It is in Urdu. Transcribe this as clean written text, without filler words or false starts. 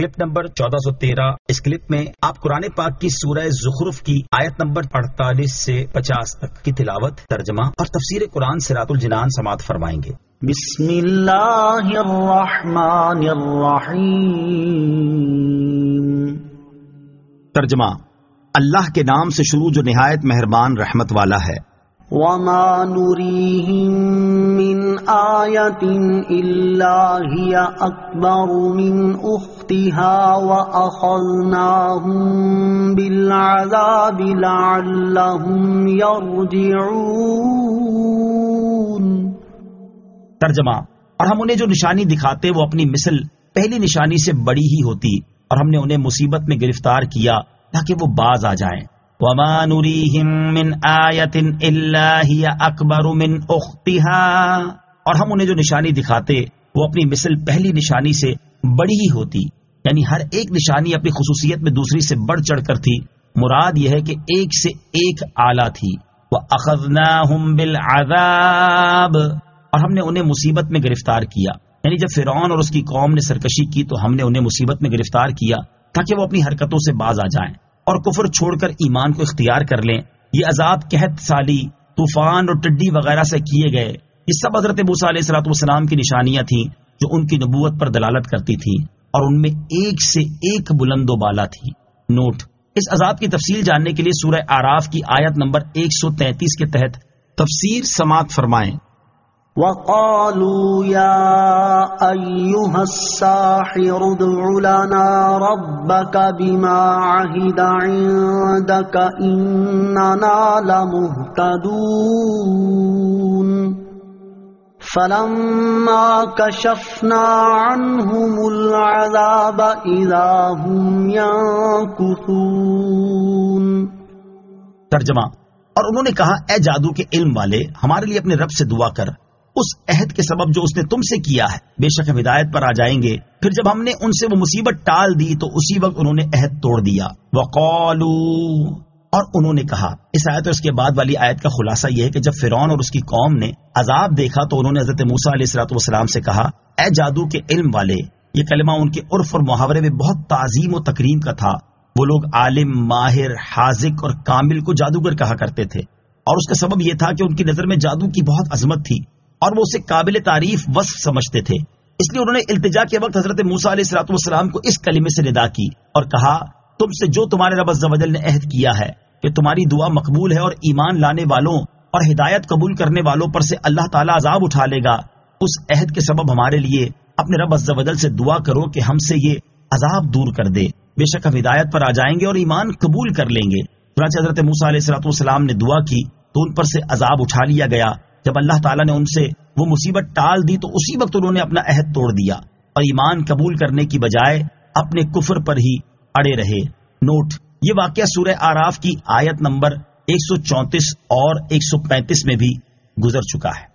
Clip number 1413۔ اس کلپ میں آپ قرآن پاک کی سورہ زخرف کی آیت نمبر 48 سے 50 تک کی تلاوت، ترجمہ اور تفسیر قرآن صراط الجنان سماعت فرمائیں گے۔ بسم اللہ الرحمن الرحیم۔ ترجمہ، اللہ کے نام سے شروع جو نہایت مہربان رحمت والا ہے۔ وما نريهم من آية إلا هي أكبر من أختها وأخذناهم بالعذاب لعلهم يرجعون۔ ترجمہ، اور ہم انہیں جو نشانی دکھاتے وہ اپنی مثل پہلی نشانی سے بڑی ہی ہوتی، اور ہم نے انہیں مصیبت میں گرفتار کیا تاکہ وہ باز آ جائیں۔ وما نريهم من آية إلا هي أكبر من أختها، اور ہم انہیں جو نشانی دکھاتے وہ اپنی مثل پہلی نشانی سے بڑی ہی ہوتی، یعنی ہر ایک نشانی اپنی خصوصیت میں دوسری سے بڑھ چڑھ کر تھی۔ مراد یہ ہے کہ ایک سے ایک اعلیٰ تھی۔ وَأَخَذْنَاهُمْ بِالْعَذَابِ، اور ہم نے انہیں مصیبت میں گرفتار کیا، یعنی جب فرعون اور اس کی قوم نے سرکشی کی تو ہم نے انہیں مصیبت میں گرفتار کیا تاکہ وہ اپنی حرکتوں سے باز آ جائیں اور کفر چھوڑ کر ایمان کو اختیار کر لیں۔ یہ عذاب قحط سالی، طوفان اور ٹڈی وغیرہ سے کیے گئے، یہ سب حضرت موسیٰ علیہ الصلوۃ والسلام کی نشانیاں تھیں جو ان کی نبوت پر دلالت کرتی تھیں، اور ان میں ایک سے ایک بلند و بالا تھی۔ نوٹ: اس عذاب کی تفصیل جاننے کے لیے سورہ اعراف کی آیت نمبر 133 کے تحت تفسیر سماعت فرمائیں۔ وَقَالُوا يَا أَيُّهَا السَّاحِرُ ادْعُ لَنَا رَبَّكَ بِمَا عَهِدَ عِندَكَ إِنَّنَا لَمُهْتَدُونَ فَلَمَّا كَشَفْنَا عَنْهُمُ الْعَذَابَ إِذَا هُمْ يَنكُثُونَ۔ ترجمہ، اور انہوں نے کہا، اے جادو کے علم والے، ہمارے لیے اپنے رب سے دعا کر اس عہد کے سبب جو اس نے تم سے کیا ہے، بے شک ہم ہدایت پر آ جائیں گے۔ پھر جب ہم نے ان سے وہ مصیبت ٹال دی تو اسی وقت انہوں نے عہد توڑ دیا۔ وقالوا، اور انہوں نے کہا۔ اس آیت اور اس کے بعد والی آیت کا خلاصہ یہ ہے کہ جب فرعون اور اس کی قوم نے عذاب دیکھا تو انہوں نے حضرت موسیٰ علیہ الصلوۃ والسلام سے کہا، اے جادو کے علم والے۔ یہ کلمہ ان کے عرف اور محاورے میں بہت تعظیم و تکریم کا تھا۔ وہ لوگ عالم، ماہر، حاذق اور کامل کو جادوگر کہا کرتے تھے، اور اس کا سبب یہ تھا کہ ان کی نظر میں جادو کی بہت عظمت تھی اور وہ اسے قابل تعریف وصف سمجھتے تھے۔ اس لیے انہوں نے التجا کے وقت حضرت موسیٰ علیہ الصلوۃ والسلام کو اس کلمے سے ندا کی اور کہا، تم سے جو تمہارے رب عز و جل نے عہد کیا ہے کہ تمہاری دعا مقبول ہے اور ایمان لانے والوں اور ہدایت قبول کرنے والوں پر سے اللہ تعالیٰ عذاب اٹھا لے گا، اس عہد کے سبب ہمارے لیے اپنے رب عز و جل سے دعا کرو کہ ہم سے یہ عذاب دور کر دے، بے شک ہم ہدایت پر آ جائیں گے اور ایمان قبول کر لیں گے۔ چنانچہ حضرت موسیٰ علیہ الصلوۃ والسلام نے دعا کی تو ان پر سے عذاب اٹھا لیا گیا۔ جب اللہ تعالیٰ نے ان سے وہ مصیبت ٹال دی تو اسی وقت انہوں نے اپنا عہد توڑ دیا اور ایمان قبول کرنے کی بجائے اپنے کفر پر ہی اڑے رہے۔ نوٹ: یہ واقعہ سورہ اعراف کی آیت نمبر 134 اور 135 میں بھی گزر چکا ہے۔